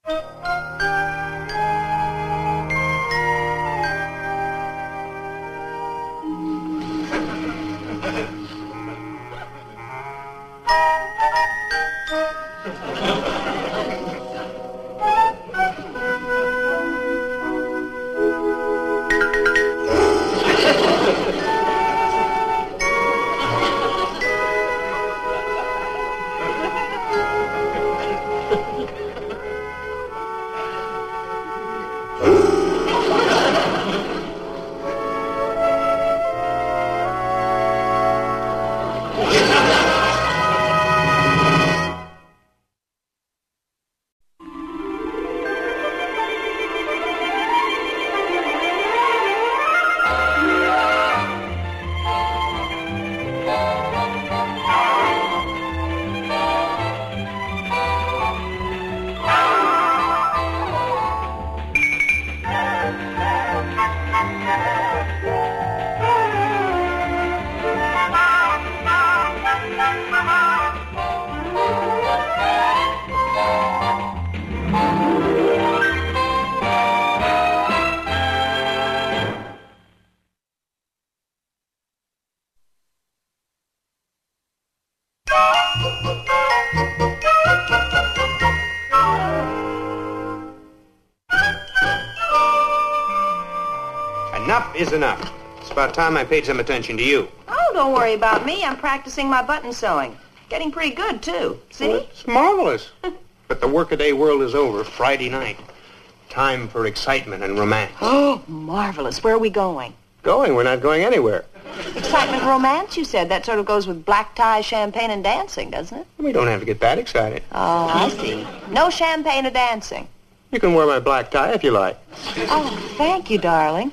Enough is enough. It's about time I paid some attention to you. Oh, don't worry about me. I'm practicing my button sewing. Getting pretty good, too. See? Well, it's marvelous. But the workaday world is over. Friday night. Time for excitement and romance. Oh, marvelous. Where are we going? Going? We're not going anywhere. Excitement, romance, you said. That sort of goes with black tie, champagne, and dancing, doesn't it? We don't have to get that excited. Oh, I see. No champagne or dancing. You can wear my black tie if you like. Oh, thank you, darling.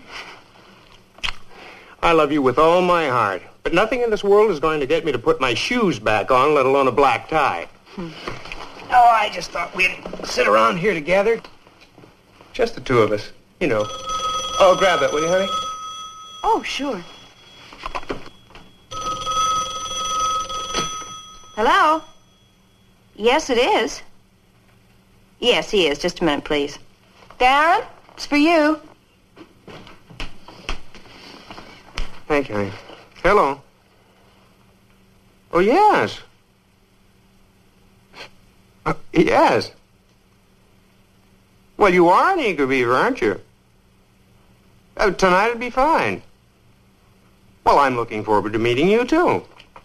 I love you with all my heart. But nothing in this world is going to get me to put my shoes back on, let alone a black tie. Oh, I just thought we'd sit around here together. Just the two of us. You know. Oh, grab it, will you, honey? Oh, sure. Hello? Yes, it is. Yes, he is. Just a minute, please. Darren, it's for you. Thank you, honey. Hello. Oh, yes. Yes. Well, you are an eager beaver, aren't you? Tonight would be fine. Well, I'm looking forward to meeting you, too.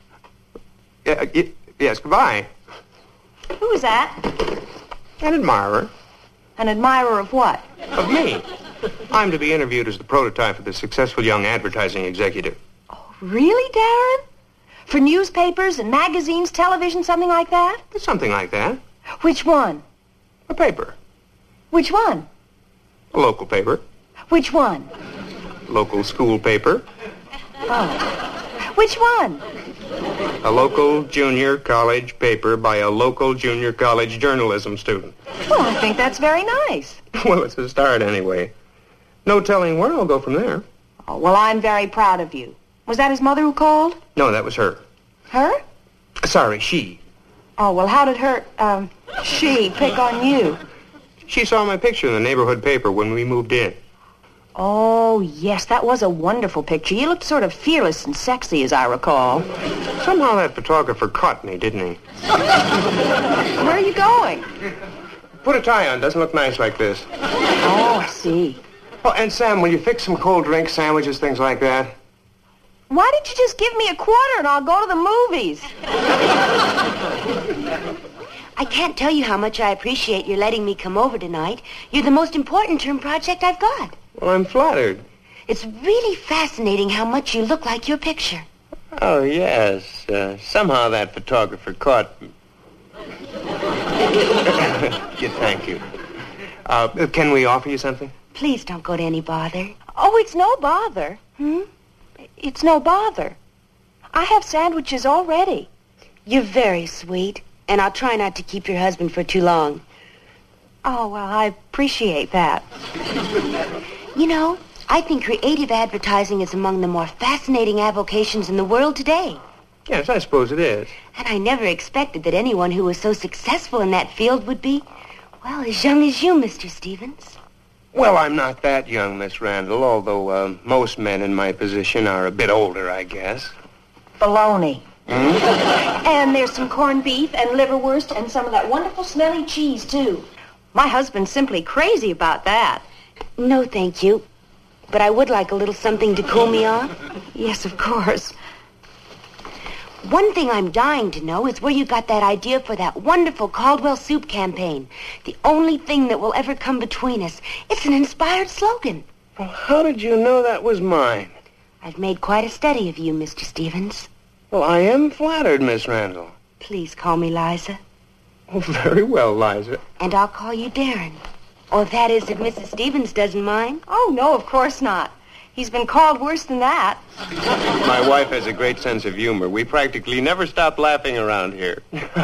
Yes, goodbye. Who is that? An admirer. An admirer of what? Of me. I'm to be interviewed as the prototype of the successful young advertising executive. Oh, really, Darren? For newspapers and magazines, television, something like that? Something like that. Which one? A paper. Which one? A local paper. Which one? Local school paper. Oh. Which one? A local junior college paper by a local junior college journalism student. Well, I think that's very nice. Well, it's a start anyway. No telling where I'll go from there. Oh, well, I'm very proud of you. Was that his mother who called? No, that was her. Her? Sorry, she. Oh, well, how did she pick on you? She saw my picture in the neighborhood paper when we moved in. Oh, yes, that was a wonderful picture. You looked sort of fearless and sexy, as I recall. Somehow that photographer caught me, didn't he? Where are you going? Put a tie on. Doesn't look nice like this. Oh, I see. Oh, and Sam, will you fix some cold drinks, sandwiches, things like that? Why didn't you just give me a quarter and I'll go to the movies? I can't tell you how much I appreciate your letting me come over tonight. You're the most important term project I've got. Well, I'm flattered. It's really fascinating how much you look like your picture. Oh, yes. Somehow that photographer caught me. Yeah, thank you. Can we offer you something? Please don't go to any bother. Oh, it's no bother. It's no bother. I have sandwiches already. You're very sweet, and I'll try not to keep your husband for too long. Oh, well, I appreciate that. You know, I think creative advertising is among the more fascinating avocations in the world today. Yes, I suppose it is. And I never expected that anyone who was so successful in that field would be, Well, as young as you, Mr. Stevens. Well, I'm not that young, Miss Randall, although most men in my position are a bit older, I guess. Baloney. And there's some corned beef and liverwurst and some of that wonderful smelly cheese, too. My husband's simply crazy about that. No, thank you. But I would like a little something to cool me off. Yes, of course. One thing I'm dying to know is where you got that idea for that wonderful Caldwell Soup campaign. The only thing that will ever come between us. It's an inspired slogan. Well, how did you know that was mine? I've made quite a study of you, Mr. Stevens. Well, I am flattered, Miss Randall. Please call me Liza. Oh, very well, Liza. And I'll call you Darren. Or that is, if Mrs. Stevens doesn't mind. Oh, no, of course not. He's been called worse than that. My wife has a great sense of humor. We practically never stop laughing around here.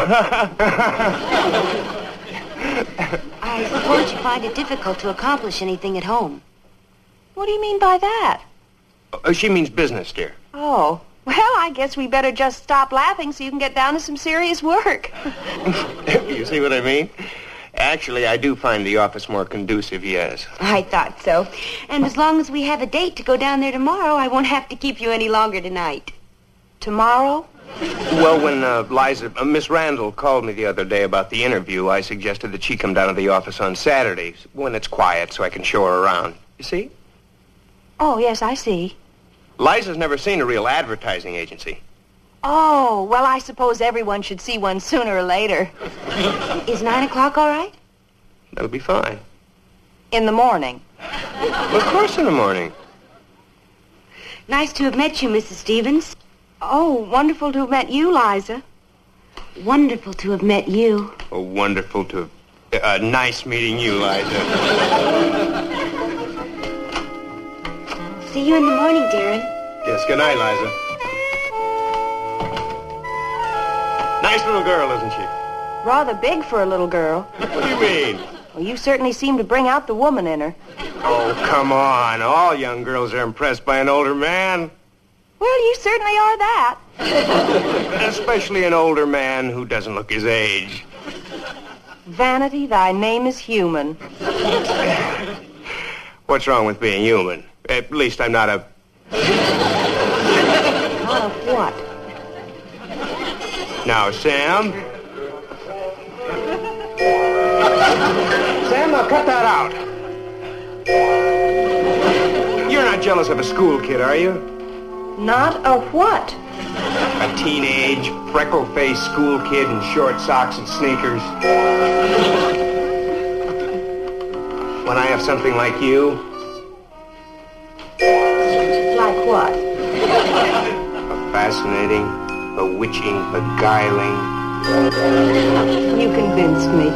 I suppose you find it difficult to accomplish anything at home. What do you mean by that? She means business, dear. Oh, well, I guess we better just stop laughing so you can get down to some serious work. You see what I mean? Actually, I do find the office more conducive, yes. I thought so. And as long as we have a date to go down there tomorrow, I won't have to keep you any longer tonight. Tomorrow? Well, when Miss Randall called me the other day about the interview, I suggested that she come down to the office on Saturdays when it's quiet so I can show her around. You see? Oh, yes, I see. Liza's never seen a real advertising agency. Oh, well, I suppose everyone should see one sooner or later. Is 9 o'clock all right? That'll be fine. In the morning. Well, of course in the morning. Nice to have met you, Mrs. Stevens. Oh, wonderful to have met you, Liza. Wonderful to have met you. Oh, wonderful to have... nice meeting you, Liza. See you in the morning, Darren. Yes, good night, Liza. Nice little girl, isn't she? Rather big for a little girl. What do you mean? Well, you certainly seem to bring out the woman in her. Oh, come on. All young girls are impressed by an older man. Well, you certainly are that. Especially an older man who doesn't look his age. Vanity, thy name is human. What's wrong with being human? At least I'm not a... Not a what? Now, Sam. Sam, now cut that out. You're not jealous of a school kid, are you? Not a what? A teenage, freckle-faced school kid in short socks and sneakers. When I have something like you... Like what? A fascinating, bewitching, beguiling... You convinced me.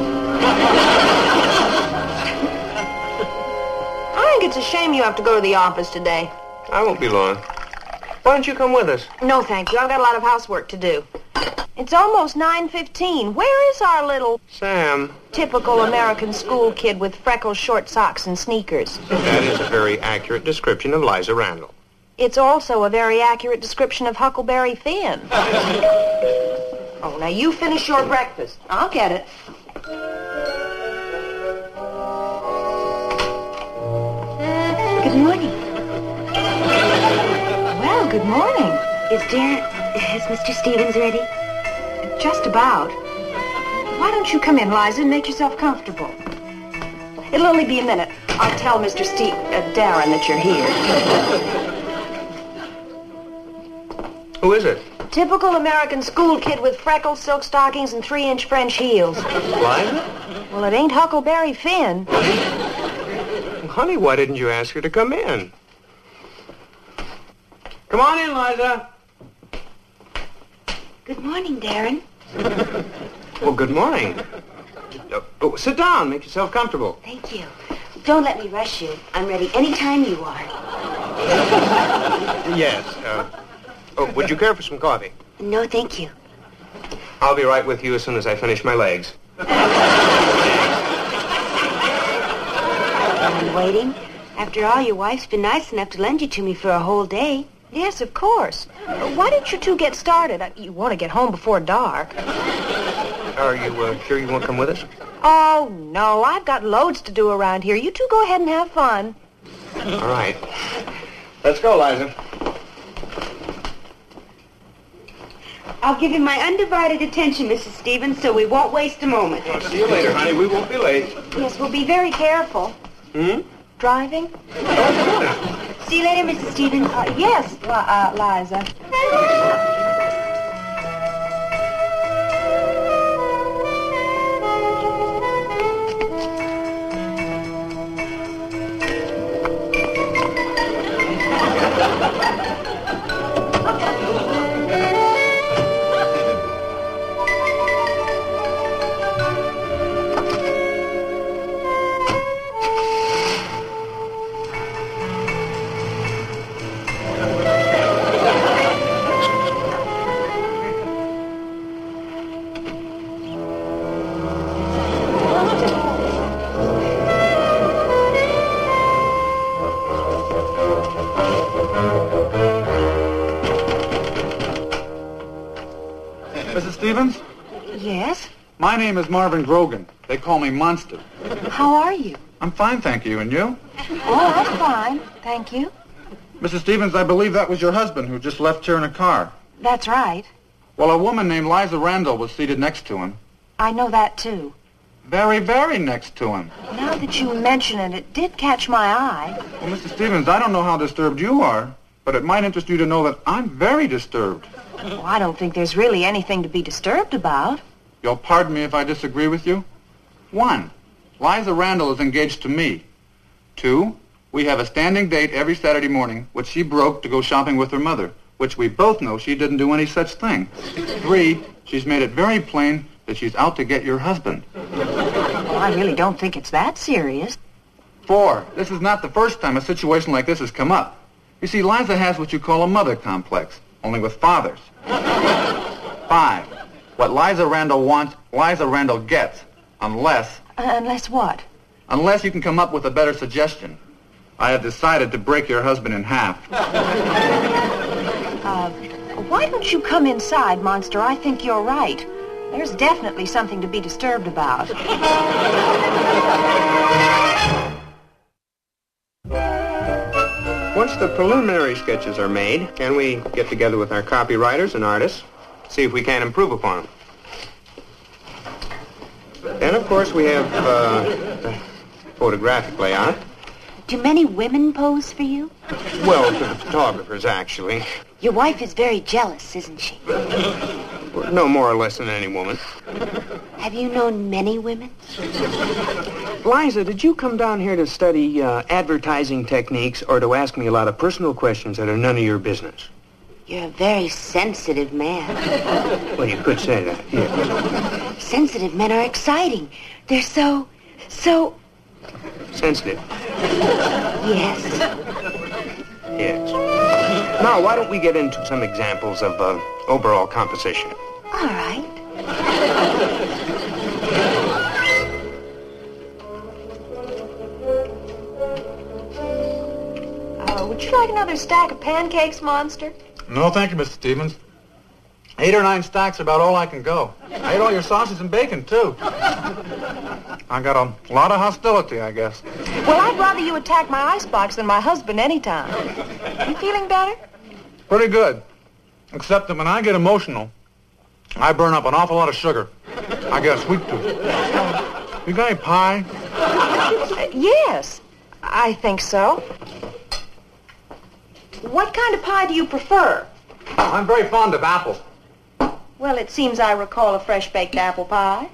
I think it's a shame you have to go to the office today. I won't be long. Why don't you come with us? No, thank you. I've got a lot of housework to do. It's almost 9:15. Where is our little Sam. typical American school kid with freckles, short socks, and sneakers? That is a very accurate description of Liza Randall. It's also a very accurate description of Huckleberry Finn. Oh, now you finish your breakfast. I'll get it. Good morning. Well, good morning. Is Mr. Stevens ready? Just about. Why don't you come in, Liza, and make yourself comfortable? It'll only be a minute. I'll tell Mr. Darren that you're here. Who is it? Typical American school kid with freckles, silk stockings, and 3-inch French heels. Liza? Well, it ain't Huckleberry Finn. Honey, why didn't you ask her to come in? Come on in, Liza. Good morning, Darren. Well, good morning. Sit down. Make yourself comfortable. Thank you. Don't let me rush you. I'm ready any time you are. Yes. Would you care for some coffee? No, thank you. I'll be right with you as soon as I finish my legs. I'm waiting. After all, your wife's been nice enough to lend you to me for a whole day. Yes, of course. Why don't you two get started? You want to get home before dark. Are you sure you won't come with us? Oh, no, I've got loads to do around here. You two go ahead and have fun. All right. Let's go, Liza. I'll give you my undivided attention, Mrs. Stevens, so we won't waste a moment. Well, see you later, honey. We won't be late. Yes, we'll be very careful. Driving? See you later, Mrs. Stevens. Yes, Liza. Mrs. Stevens? Yes? My name is Marvin Grogan. They call me Monster. How are you? I'm fine, thank you. And you? Oh, I'm fine. Thank you. Mrs. Stevens, I believe that was your husband who just left here in a car. That's right. Well, a woman named Liza Randall was seated next to him. I know that, too. Very, very next to him. Now that you mention it, it did catch my eye. Well, Mrs. Stevens, I don't know how disturbed you are, but it might interest you to know that I'm very disturbed. Well, I don't think there's really anything to be disturbed about. You'll pardon me if I disagree with you? 1, Liza Randall is engaged to me. 2, we have a standing date every Saturday morning, which she broke to go shopping with her mother, which we both know she didn't do any such thing. 3, she's made it very plain that she's out to get your husband. Well, I really don't think it's that serious. 4, this is not the first time a situation like this has come up. You see, Liza has what you call a mother complex, only with fathers. 5, what Liza Randall wants, Liza Randall gets, unless... Unless what? Unless you can come up with a better suggestion. I have decided to break your husband in half. Why don't you come inside, Monster? I think you're right. There's definitely something to be disturbed about. Once the preliminary sketches are made, can we get together with our copywriters and artists, see if we can improve upon them? Then, of course, we have the photographic layout. Do many women pose for you? Well, to the photographers, actually. Your wife is very jealous, isn't she? No more or less than any woman. Have you known many women? Liza, did you come down here to study advertising techniques or to ask me a lot of personal questions that are none of your business? You're a very sensitive man. Well, you could say that, yeah. Sensitive men are exciting. They're so... Sensitive. Yes. Yes. Now, why don't we get into some examples of overall composition? All right. Would you like another stack of pancakes, Monster? No, thank you, Mr. Stevens. 8 or 9 stacks are about all I can go. I ate all your sausage and bacon, too. I got a lot of hostility, I guess. Well, I'd rather you attack my icebox than my husband anytime. You feeling better? Pretty good. Except that when I get emotional, I burn up an awful lot of sugar. I get a sweet tooth. You got any pie? Yes, I think so. What kind of pie do you prefer? I'm very fond of apples. Well, it seems I recall a fresh-baked apple pie.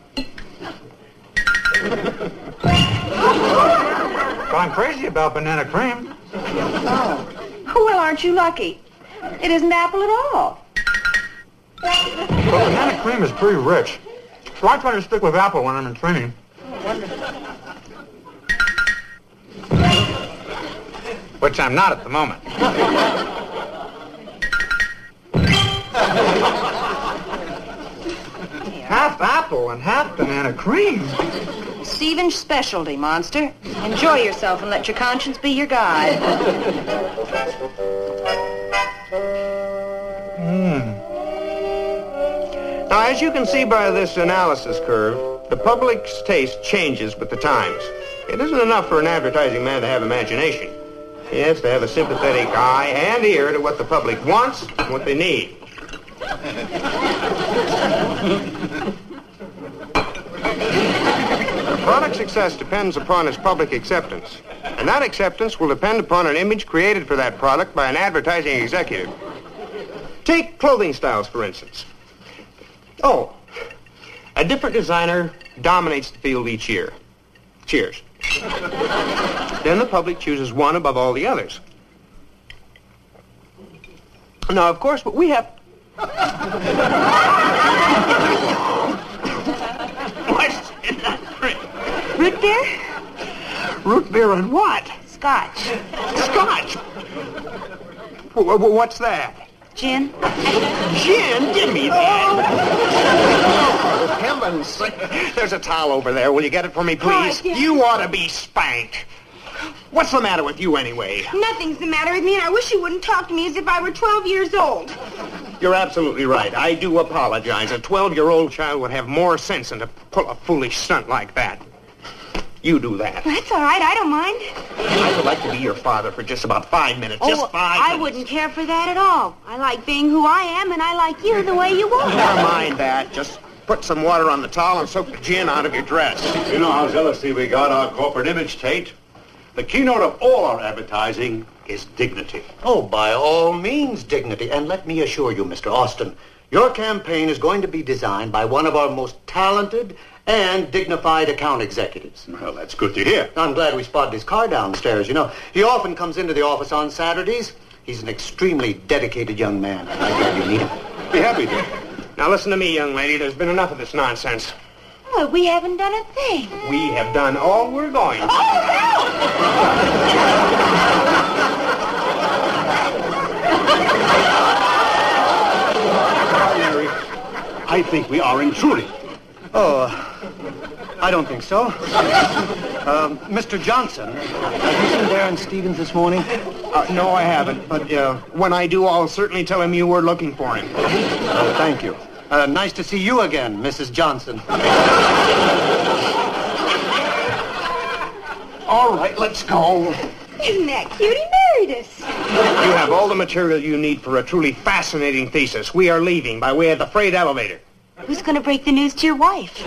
But I'm crazy about banana cream. Oh, well, aren't you lucky? It isn't apple at all. But banana cream is pretty rich. So I try to stick with apple when I'm in training. Which I'm not at the moment. Half apple and half banana cream. Stevens' specialty, Monster. Enjoy yourself and let your conscience be your guide. Now, as you can see by this analysis curve, the public's taste changes with the times. It isn't enough for an advertising man to have imagination. He has to have a sympathetic eye and ear to what the public wants and what they need. A product's success depends upon its public acceptance. And that acceptance will depend upon an image created for that product by an advertising executive. Take clothing styles, for instance. Oh, a different designer dominates the field each year. Cheers. Then the public chooses one above all the others. Now, of course, what we have... What's in that drink? Root beer? Root beer and what? Scotch. Scotch? What's that? Gin? Gin? Give me that. Oh, heaven's sake. There's a towel over there. Will you get it for me, please? Oh, yeah. You ought to be spanked. What's the matter with you, anyway? Nothing's the matter with me, and I wish you wouldn't talk to me as if I were 12 years old. You're absolutely right. I do apologize. A 12-year-old child would have more sense than to pull a foolish stunt like that. You do that. That's all right. I don't mind. I would like to be your father for just about 5 minutes. Just 5 minutes. I wouldn't care for that at all. I like being who I am, and I like you the way you are. Never mind that. Just put some water on the towel and soak the gin out of your dress. You know how zealously we got our corporate image, Tate? The keynote of all our advertising is dignity. Oh, by all means, dignity. And let me assure you, Mr. Austin, your campaign is going to be designed by one of our most talented and dignified account executives. Well, that's good to hear. I'm glad we spotted his car downstairs. You know, he often comes into the office on Saturdays. He's an extremely dedicated young man. I'm glad you meet him. Be happy to. Now listen to me, young lady. There's been enough of this nonsense. Oh, we haven't done a thing. We have done all we're going to. I think we are intruding. Oh, I don't think so. Mr. Johnson, have you seen Darren Stevens this morning? No, I haven't. But when I do, I'll certainly tell him you were looking for him. Thank you. Nice to see you again, Mrs. Johnson. All right, let's go. Isn't that cute? He married us. You have all the material you need for a truly fascinating thesis. We are leaving by way of the freight elevator. Who's going to break the news to your wife?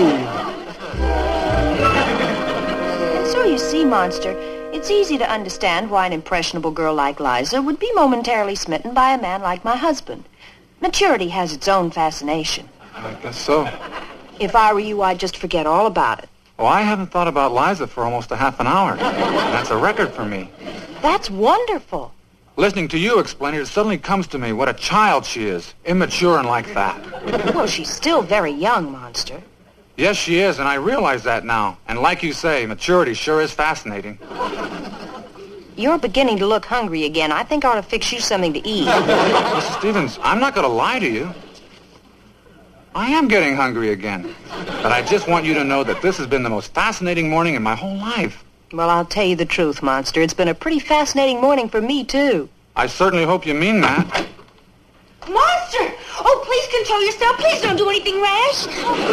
And so you see, Monster, it's easy to understand why an impressionable girl like Liza would be momentarily smitten by a man like my husband. Maturity has its own fascination. I guess so. If I were you, I'd just forget all about it. Well, I haven't thought about Liza for almost a half an hour. And that's a record for me. That's wonderful. Listening to you explain it, it suddenly comes to me what a child she is. Immature and like that. Well, she's still very young, Monster. Yes, she is, and I realize that now. And like you say, maturity sure is fascinating. You're beginning to look hungry again. I think I ought to fix you something to eat. Mrs. Stevens, I'm not going to lie to you. I am getting hungry again. But I just want you to know that this has been the most fascinating morning in my whole life. Well, I'll tell you the truth, Monster. It's been a pretty fascinating morning for me, too. I certainly hope you mean that. Monster! Oh, please control yourself. Please don't do anything rash.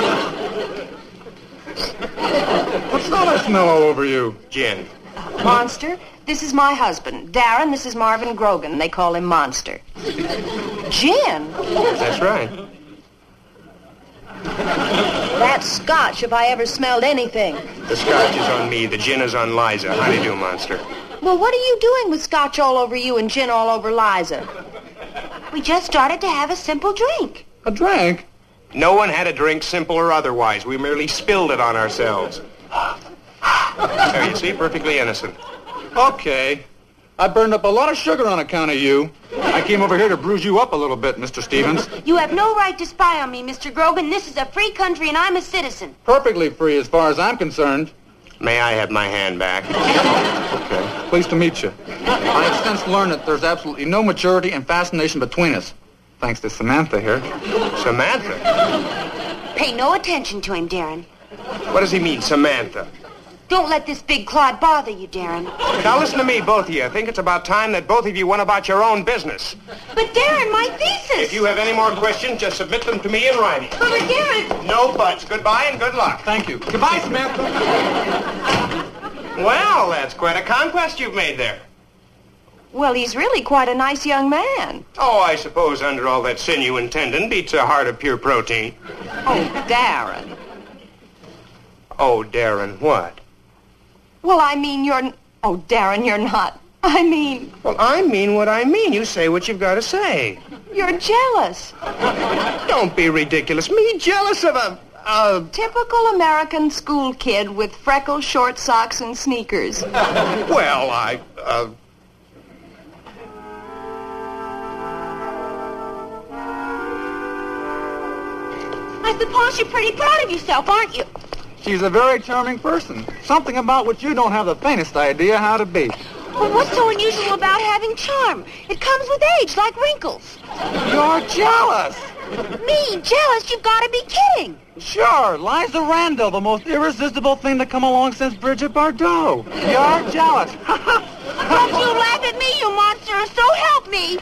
What's that I smell all over you? Gin. Monster, this is my husband. Darren, this is Marvin Grogan. They call him Monster. Gin? That's right. That's Scotch, if I ever smelled anything. The Scotch is on me. The gin is on Liza. How do you do, Monster? Well, what are you doing with Scotch all over you and gin all over Liza? We just started to have a simple drink. A drink? No one had a drink, simple or otherwise. We merely spilled it on ourselves. There, you see, perfectly innocent. Okay. I burned up a lot of sugar on account of you. I came over here to bruise you up a little bit, Mr. Stevens. You have no right to spy on me, Mr. Grogan. This is a free country, and I'm a citizen. Perfectly free as far as I'm concerned. May I have my hand back? Okay. Pleased to meet you. I have since learned that there's absolutely no maturity and fascination between us. Thanks to Samantha here. Samantha? Pay no attention to him, Darren. What does he mean, Samantha? Don't let this big clod bother you, Darren. Now listen to me, both of you. I think it's about time that both of you went about your own business. But Darren, my thesis! If you have any more questions, just submit them to me in writing. But Darren... No buts. Goodbye and good luck. Thank you. Goodbye, Samantha. Well, that's quite a conquest you've made there. Well, he's really quite a nice young man. Oh, I suppose under all that sinew and tendon beats a heart of pure protein. Oh, Darren. Oh, Darren, what? Well, I mean, you're... Oh, Darren, you're not. I mean... Well, I mean what I mean. You say what you've got to say. You're jealous. Don't be ridiculous. Me jealous of a Typical American school kid with freckles, short socks, and sneakers. Well, I suppose you're pretty proud of yourself, aren't you? She's a very charming person. Something about which you don't have the faintest idea how to be. Well, what's so unusual about having charm? It comes with age, like wrinkles. You're jealous. Me, jealous? You've got to be kidding. Sure, Liza Randall, the most irresistible thing to come along since Bridget Bardot. You're jealous. Don't you laugh at me, you monster. So help me.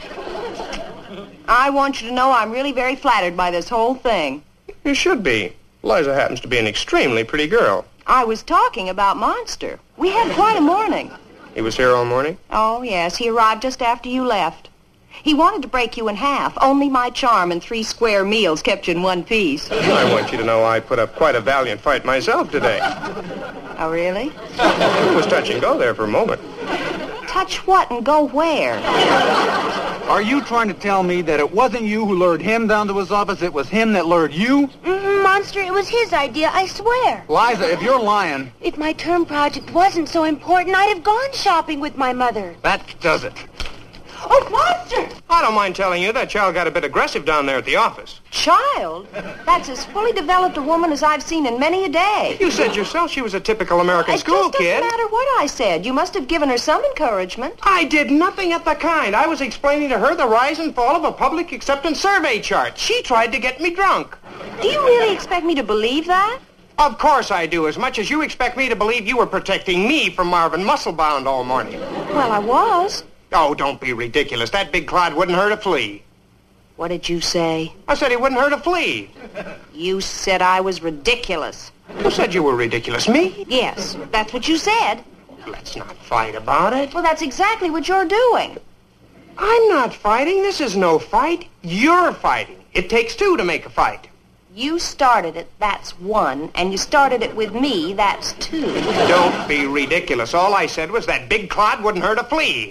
I want you to know I'm really very flattered by this whole thing. you should be. Liza happens to be an extremely pretty girl. I was talking about Monster. We had quite a morning. He was here all morning? Oh, yes. He arrived just after you left. He wanted to break you in half. Only my charm and 3 square meals kept you in one piece. I want you to know I put up quite a valiant fight myself today. Oh, really? It was touch and go there for a moment. Touch what and go where? Are you trying to tell me that it wasn't you who lured him down to his office, it was him that lured you? Monster, it was his idea, I swear. Liza, if you're lying... If my term project wasn't so important, I'd have gone shopping with my mother. That does it. Oh, Monster! I don't mind telling you that child got a bit aggressive down there at the office. Child? That's as fully developed a woman as I've seen in many a day. You said yourself she was a typical American school kid. It just doesn't matter what I said. You must have given her some encouragement. I did nothing of the kind. I was explaining to her the rise and fall of a public acceptance survey chart. She tried to get me drunk. Do you really expect me to believe that? Of course I do, as much as you expect me to believe you were protecting me from Marvin Musclebound all morning. Well, I was. Oh, don't be ridiculous. That big clod wouldn't hurt a flea. What did you say? I said he wouldn't hurt a flea. You said I was ridiculous. Who said you were ridiculous? Me? Yes, that's what you said. Let's not fight about it. Well, that's exactly what you're doing. I'm not fighting. This is no fight. You're fighting. It takes 2 to make a fight. You started it, that's 1, and you started it with me, that's 2. Don't be ridiculous. All I said was that big clod wouldn't hurt a flea.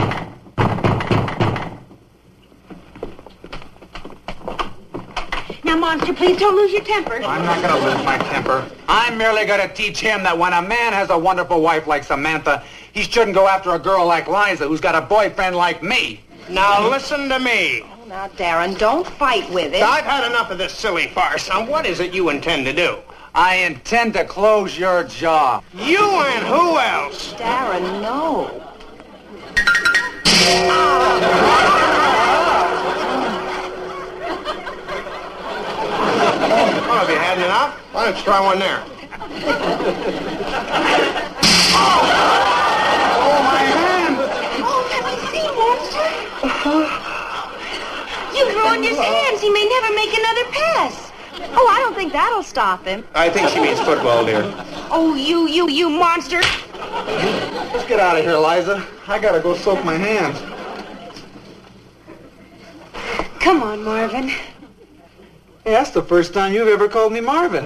Now, Monster, please don't lose your temper. I'm not going to lose my temper. I'm merely going to teach him that when a man has a wonderful wife like Samantha, he shouldn't go after a girl like Liza who's got a boyfriend like me. Now listen to me. Oh, now, Darren, don't fight with it. I've had enough of this silly farce. Now, what is it you intend to do? I intend to close your jaw. You and who else? Darren, no. Well, have you had enough? Why don't you try one there? Oh, my hand! Oh, have you seen, Monster? You've ruined his hands. He may never make another pass. Oh, I don't think that'll stop him. I think she means football, dear. Oh, you monster. Let's get out of here, Liza. I got to go soak my hands. Come on, Marvin. Hey, that's the first time you've ever called me Marvin.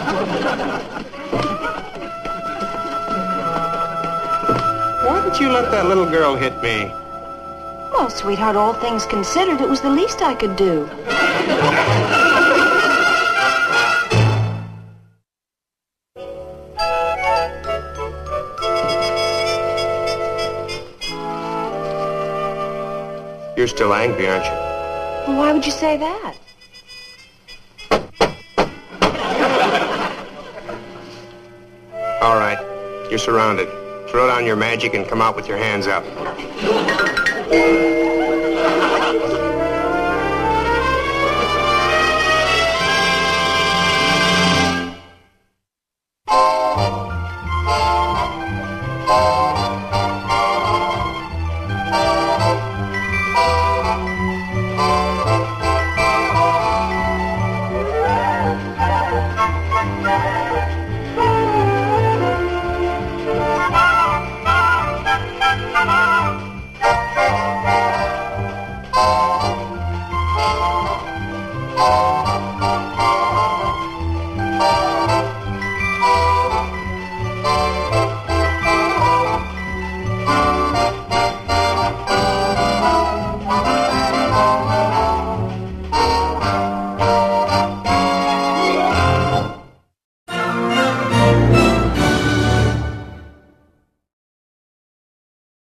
Why did you let that little girl hit me? Well, sweetheart, all things considered, it was the least I could do. You're still angry, aren't you? Well, why would you say that? All right. You're surrounded. Throw down your magic and come out with your hands up. Thank you.